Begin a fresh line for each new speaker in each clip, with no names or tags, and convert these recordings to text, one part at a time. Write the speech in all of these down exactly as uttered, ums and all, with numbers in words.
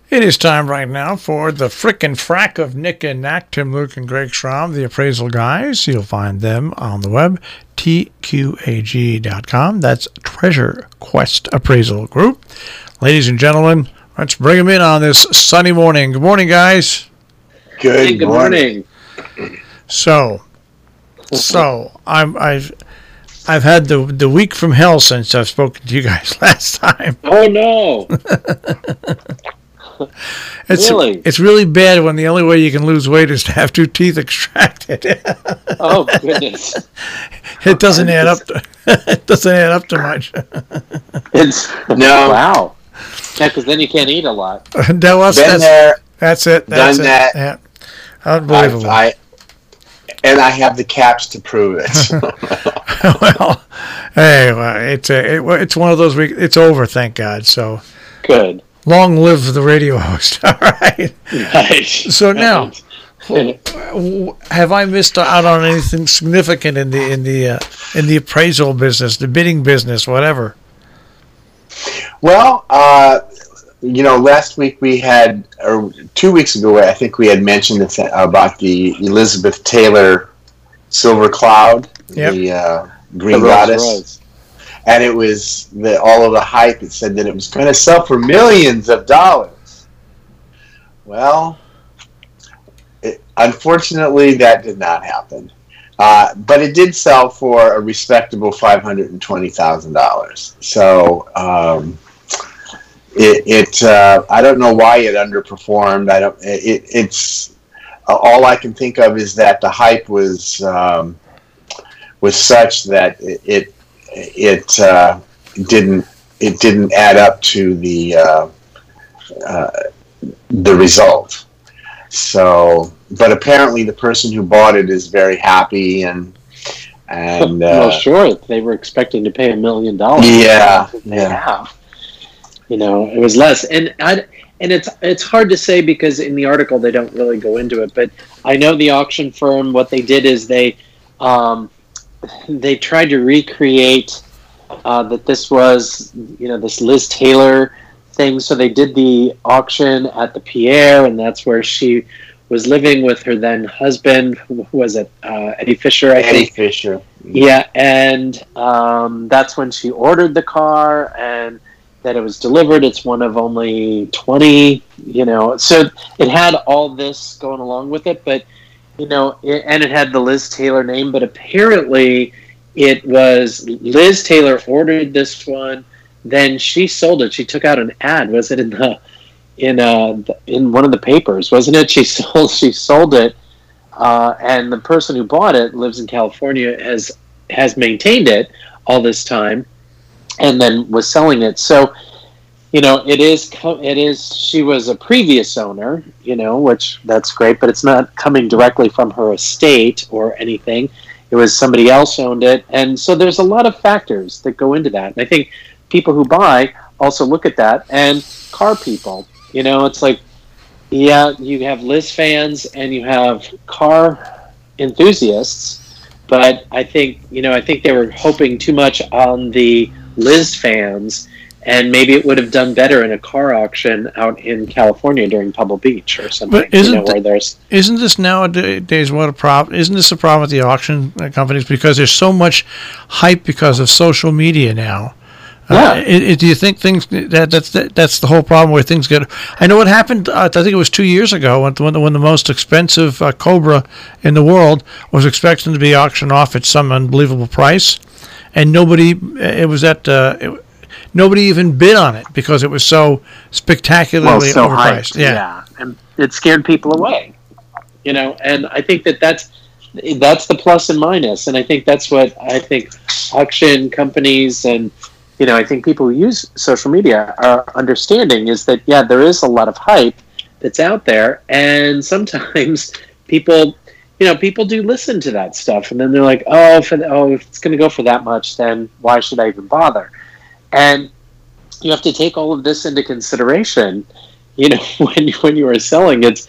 It is time right now for the frickin' frack of Nick and Nack, Tim, Luke, and Greg Schramm, the appraisal guys. You'll find them on the web, T Q A G dot com. That's Treasure Quest Appraisal Group. Ladies and gentlemen, let's bring them in on this sunny morning. Good morning, guys.
Good, hey, good morning.
morning. So, so I'm, I've I've had the the week from hell since I've spoken to you guys last time.
Oh no!
It's,
really?
It's really bad when the only way you can lose weight is to have two teeth extracted.
Oh goodness!
It doesn't add up. To, it doesn't add up to much.
It's no. Wow. Yeah, because then you can't eat a lot.
that was,
Been
that's,
there.
That's it. That's
done
it.
that.
Yeah. Unbelievable.
I, I, and I have the caps to prove it.
Well, hey, well, it's a, it, it's one of those weeks. It's over, thank God. So
good.
Long live the radio host. All right.
Nice.
So now, have I missed out on anything significant in the in the uh, in the appraisal business, the bidding business, whatever?
Well, uh, you know, last week we had, or two weeks ago, I think we had mentioned the, about the Elizabeth Taylor Silver Cloud,
yep.
the uh, Green
the
Goddess.
Rose Rose. And
it was the, all of the hype. It said that it was going to sell for millions of dollars. Well, it, unfortunately, that did not happen. Uh, but it did sell for a respectable five hundred twenty thousand dollars. So um, it, it uh, I don't know why it underperformed. I don't. It, it's all I can think of is that the hype was um, was such that it. it It uh, didn't. It didn't add up to the uh, uh, the result. So, but apparently, the person who bought it is very happy and and. Uh,
well, sure, they were expecting to pay a million dollars.
Yeah,
they
yeah.
have. You know, it was less, and I and it's it's hard to say because in the article they don't really go into it. But I know the auction firm. What they did is they. Um, They tried to recreate uh, that this was, you know, this Liz Taylor thing. So they did the auction at the Pierre, and that's where she was living with her then husband. Who was it uh, Eddie Fisher? I
Eddie
think.
Fisher.
Yeah, and um, that's when she ordered the car, and that it was delivered. It's one of only twenty. You know, so it had all this going along with it, but. You know, it, and it had the Liz Taylor name, but apparently it was Liz Taylor ordered this one, then she sold it. She took out an ad. Was it in the in uh in one of the papers? Wasn't it? She sold she sold it, uh, and the person who bought it lives in California, has has maintained it all this time, and then was selling it. So. You know, it is, it is, she was a previous owner, you know, which that's great, but it's not coming directly from her estate or anything. It was somebody else owned it. And so there's a lot of factors that go into that. And I think people who buy also look at that, and car people, you know, it's like, yeah, you have Liz fans and you have car enthusiasts, but I think, you know, I think they were hoping too much on the Liz fans. And maybe it would have done better in a car auction out in California during Pebble Beach or something.
But isn't,
you know, where there's...
isn't this nowadays what a problem? Isn't this a problem with the auction companies because there's so much hype because of social media now?
Yeah.
Uh, it, it, do you think things that that's that, that's the whole problem where things get? I know what happened. Uh, I think it was two years ago when when the, when the most expensive uh, Cobra in the world was expecting to be auctioned off at some unbelievable price, and nobody. It was at. Uh, it, Nobody even bid on it because it was so spectacularly
well, so
overpriced.
Hyped, yeah. yeah, and it scared people away. You know, and I think that that's that's the plus and minus, and I think that's what I think auction companies and you know I think people who use social media are understanding is that yeah, there is a lot of hype that's out there, and sometimes people. You know, people do listen to that stuff, and then they're like, "Oh, for the, oh, if it's going to go for that much, then why should I even bother?" And you have to take all of this into consideration, you know, when you, when you are selling it.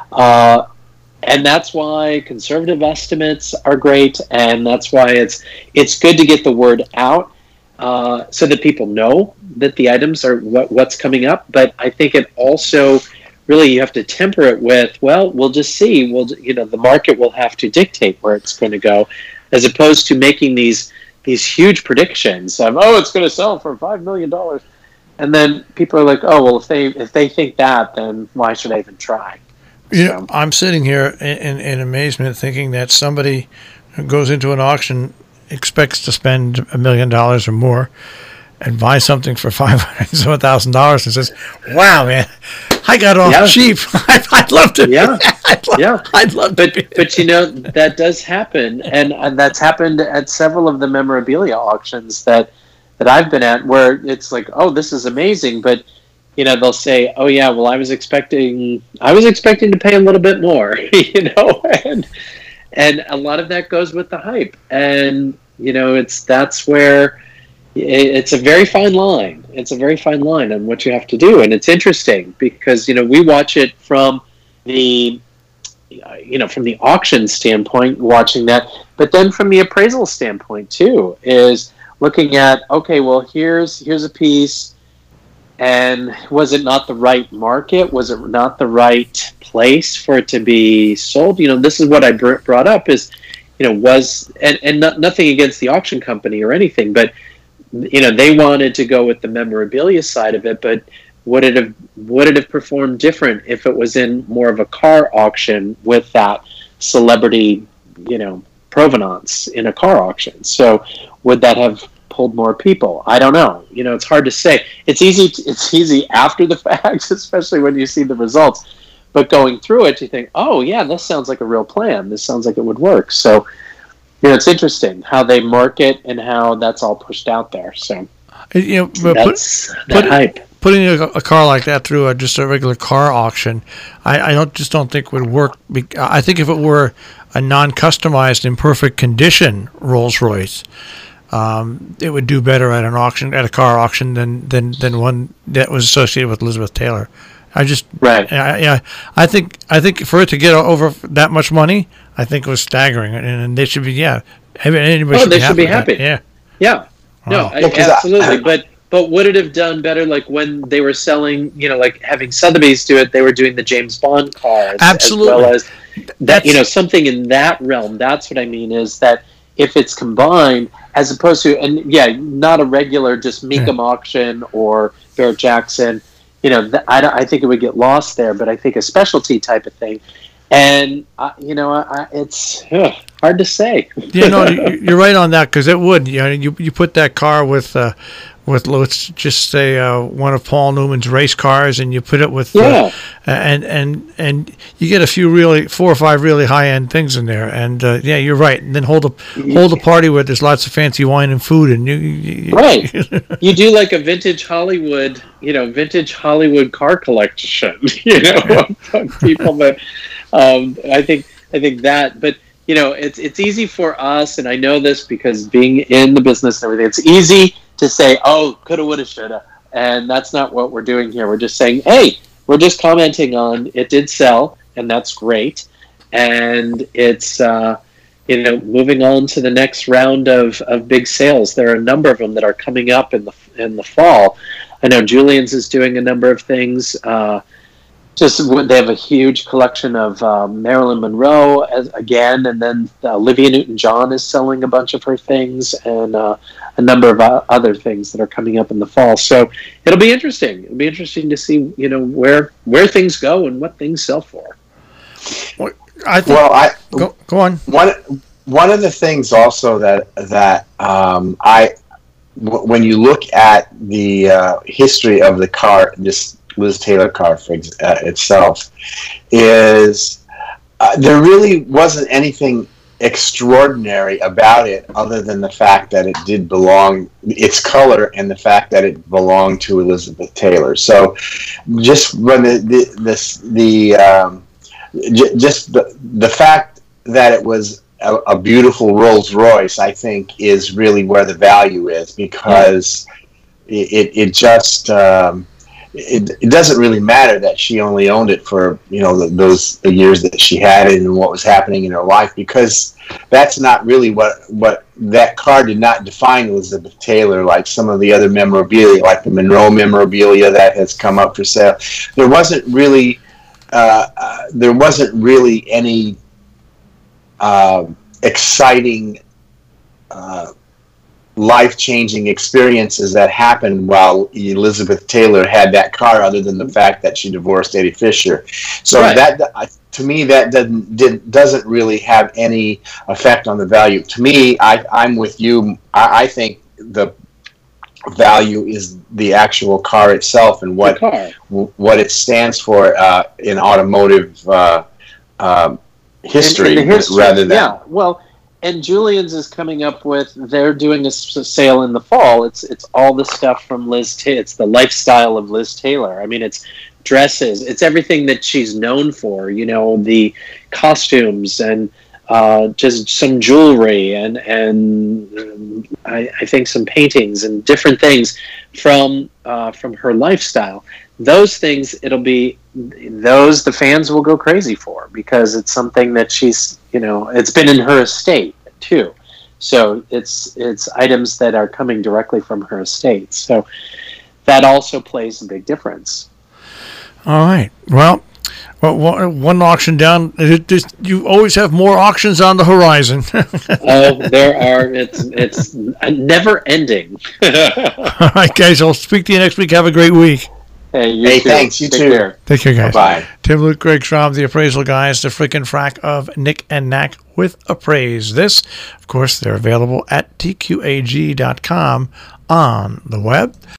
Uh, and that's why conservative estimates are great, and that's why it's it's good to get the word out uh, so that people know that the items are what, what's coming up. But I think it also really you have to temper it with, well, we'll just see. We'll, you know, the market will have to dictate where it's going to go, as opposed to making these these huge predictions of, oh, it's going to sell for five million dollars, and then people are like, oh, well, if they if they think that, then why should I even try?
You know, I'm sitting here in, in, in amazement, thinking that somebody who goes into an auction expects to spend a million dollars or more, and buy something for five hundred thousand dollars and says, "Wow, man, I got off
yeah.
cheap. I'd, I'd love to.
Yeah,
I'd love,
yeah.
I'd love
but,
to." Be
but you know that does happen, and, and that's happened at several of the memorabilia auctions that that I've been at, where it's like, "Oh, this is amazing," but you know they'll say, "Oh yeah, well, I was expecting, I was expecting to pay a little bit more," you know, and and a lot of that goes with the hype, and you know, it's that's where. It's a very fine line. It's a very fine line on what you have to do, and it's interesting because you know we watch it from the you know from the auction standpoint, watching that, but then from the appraisal standpoint too, is looking at, okay, well here's here's a piece, and was it not the right market? Was it not the right place for it to be sold? You know, this is what I br- brought up is, you know, was and and not, nothing against the auction company or anything, but you know, they wanted to go with the memorabilia side of it, but would it have would it have performed different if it was in more of a car auction with that celebrity, you know, provenance in a car auction? So would that have pulled more people? I don't know. You know, it's hard to say. It's easy. To, it's easy after the fact, especially when you see the results. But going through it, you think, oh yeah, this sounds like a real plan. This sounds like it would work. So. You know, it's interesting how they market and how that's all pushed out there. So,
you know, but
that's
put,
that
put,
hype.
Putting a, a car like that through a, just a regular car auction, I, I don't just don't think would work. I think if it were a non-customized, in perfect condition Rolls Royce, um, it would do better at an auction, at a car auction, than than, than one that was associated with Elizabeth Taylor. I just
right.
I, yeah, I think I think for it to get over that much money, I think it was staggering, and, and they should be yeah. Anybody
oh,
should
they
be
should be
happy.
happy.
Yeah,
yeah. No,
wow.
I,
yeah,
absolutely.
I,
but but would it have done better, like when they were selling, you know, like having Sotheby's do it? They were doing the James Bond cars,
absolutely.
As well as that, That's, you know, something in that realm. That's what I mean. Is that if it's combined, as opposed to, and yeah, not a regular just Mecum yeah. auction or Barrett Jackson. You know, th- I, I think it would get lost there, but I think a specialty type of thing. And, uh, you know, I, it's ugh, hard to say.
Yeah, no, you're right on that, because it would. You know, you, you put that car with, uh, with let's just say, uh, one of Paul Newman's race cars, and you put it with,
yeah.
uh, and, and and you get a few really, four or five really high-end things in there. And, uh, yeah, you're right. And then hold a, hold a party where there's lots of fancy wine and food. and you, you
Right. You do like a vintage Hollywood, you know, vintage Hollywood car collection, you know, of people that... Um, I think I think that, but you know, it's it's easy for us, and I know this because being in the business and everything, it's easy to say, "Oh, coulda, woulda, shoulda," and that's not what we're doing here. We're just saying, "Hey, we're just commenting on it did sell, and that's great," and it's uh, you know, moving on to the next round of, of big sales. There are a number of them that are coming up in the in the fall. I know Julian's is doing a number of things. Uh, Just they have a huge collection of um, Marilyn Monroe as, again, and then uh, Olivia Newton-John is selling a bunch of her things, and uh, a number of uh, other things that are coming up in the fall. So it'll be interesting. It'll be interesting to see, you know, where where things go and what things sell for.
Well, I think,
well, I
go, go on.
One one of the things also that that um, I w- when you look at the uh, history of the car, this Liz Taylor car for ex- uh, itself, is uh, there really wasn't anything extraordinary about it other than the fact that it did belong, its color, and the fact that it belonged to Elizabeth Taylor. So just when the the this, the um, j- just the the fact that it was a, a beautiful Rolls Royce, I think, is really where the value is, because it it, it just um, It, it doesn't really matter that she only owned it for, you know, the, those the years that she had it and what was happening in her life, because that's not really what what that car did not define Elizabeth Taylor like some of the other memorabilia, like the Monroe memorabilia that has come up for sale. There wasn't really uh, uh, there wasn't really any uh, exciting, uh, life-changing experiences that happened while Elizabeth Taylor had that car, other than the fact that she divorced Eddie Fisher. So
Right.
that, to me, that doesn't did, doesn't really have any effect on the value. To me, I, I'm with you. I, I think the value is the actual car itself and what
The car.
w- what it stands for uh, in automotive uh, um, history,
In- in the history,
rather than
yeah. Well, and Julian's is coming up with. They're doing a s- sale in the fall. It's it's all the stuff from Liz. Ta- it's the lifestyle of Liz Taylor. I mean, it's dresses. It's everything that she's known for. You know, the costumes and uh, just some jewelry and and um, I, I think some paintings and different things from uh, from her lifestyle. Those things, it'll be those the fans will go crazy for, because it's something that she's, you know, it's been in her estate too. So it's it's items that are coming directly from her estate. So that also plays a big difference.
All right. Well, well one one auction down. It just, you always have more auctions on the horizon.
Oh, there are. It's it's never ending.
All right, guys. I'll speak to you next week. Have a great week.
Hey, you
Hey,
too.
thanks. You
Take
too.
care.
Take care, guys.
Bye.
Tim, Luke, Greg, Schraub, the appraisal guys, the freaking frack of Nick and Knack with Appraise. This, of course, they're available at T Q A G dot com on the web.